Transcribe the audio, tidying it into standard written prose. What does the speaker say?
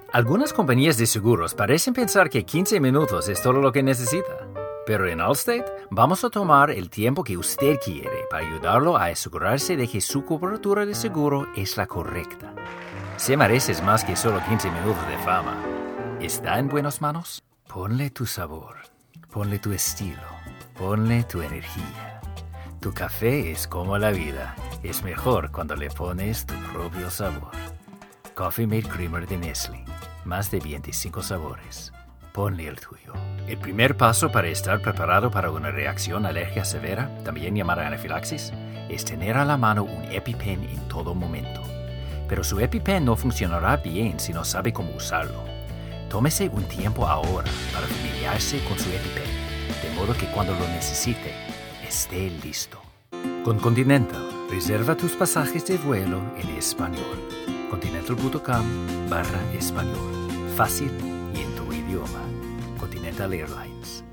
Algunas compañías de seguros parecen pensar que 15 minutos es todo lo que necesita. Pero en Allstate vamos a tomar el tiempo que usted quiere para ayudarlo a asegurarse de que su cobertura de seguro es la correcta. Se mereces más que solo 15 minutos de fama. ¿Está en buenas manos? Ponle tu sabor, ponle tu estilo, ponle tu energía. Tu café es como la vida. Es mejor cuando le pones tu propio sabor. Coffee Mate Creamer de Nestlé. Más de 25 sabores. Ponle el tuyo. El primer paso para estar preparado para una reacción alérgica severa, también llamada anafilaxis, es tener a la mano un EpiPen en todo momento. Pero su EpiPen no funcionará bien si no sabe cómo usarlo. Tómese un tiempo ahora para familiarizarse con su EpiPen, de modo que cuando lo necesite, esté listo. Con Continental, reserva tus pasajes de vuelo en español. Continental.com/español. Fácil y en tu idioma. Continental Airlines.